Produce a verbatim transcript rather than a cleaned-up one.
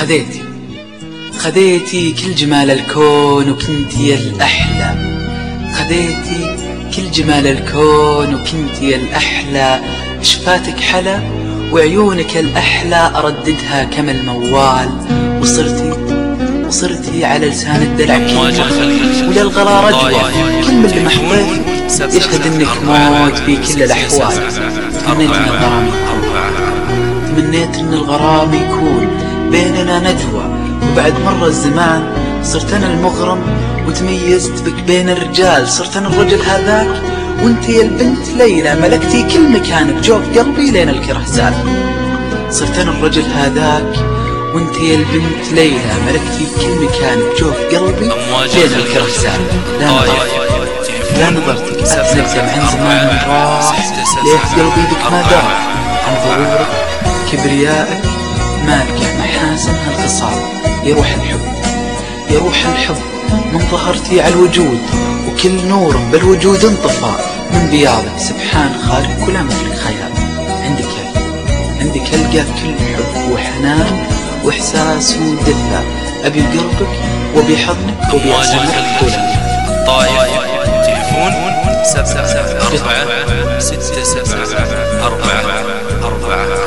خذيتي خذيتي كل جمال الكون وكنتي الأحلى، خذيتي كل جمال الكون وكنتي الأحلى، شفاتك حلا وعيونك الأحلى أرددها كما الموال، وصرتي وصرتي على لسان الدلع كلمة وللغلا رجوة، كل اللي محضيت يشهد انك موت في كل الأحوال. تمنيت ان الغرام يكون تمنيت ان الغرام يكون بيننا ندوة، وبعد مر الزمان صرت انا المغرم وتميزت بك بين الرجال، صرت انا الرجل هذاك وانت يا البنت ليلى، ملكتي كل مكان بجوف قلبي لين الكره زال. صرت انا الرجل هذاك وانت يا البنت ليلى، ملكتي كل مكان بجوف قلبي لين الكره زال. لا نظرتك لا نظرتك أتنقدم عن زمان راح، ليه قلبي بك ما دار عن ظهورك كبريائك، مالك محاسن هالخصال. يا روح الحب يا روح الحب من ظهرتي على الوجود، وكل نور بالوجود انطفى من بياضك، سبحان خالق كل أمرك خيال. عندك عندك ألقى كل حب وحنان وإحساس ودفى، أبي قلبك وأبي حضنك وأبي أسمعك طولك. طايف تليفون سبعة أربعة ستة سبعة أربعة أربعة